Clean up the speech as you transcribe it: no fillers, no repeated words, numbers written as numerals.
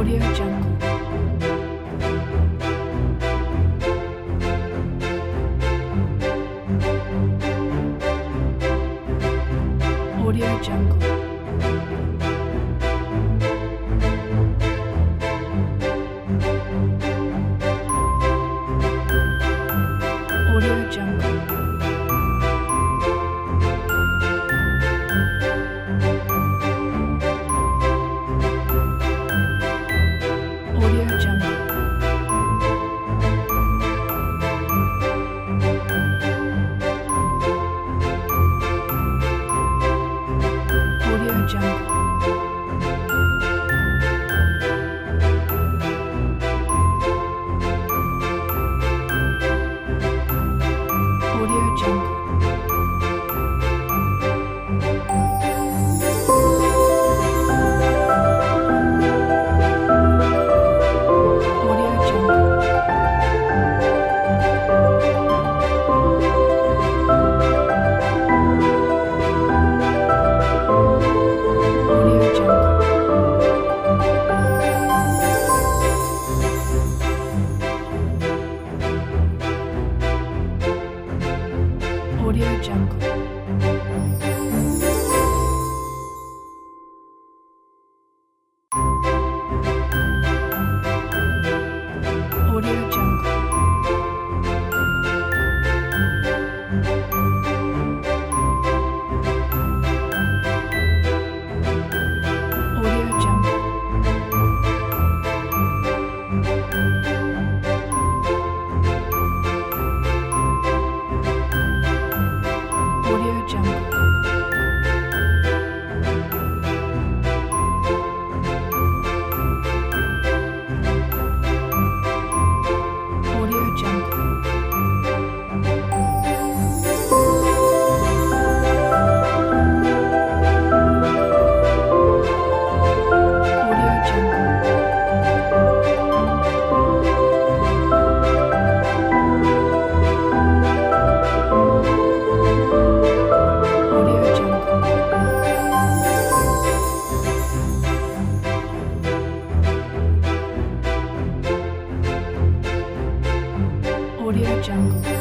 Audio Jungle. Audio Jungle. Audio Jungle. Audio Jungle. Audio Jungle. Audio Jungle. Audio Jungle. Audio Jungle. Audio Jungle. Audio Jungle. Audio Jungle. Audio Jungle. Audio Jungle. Audio Jungle.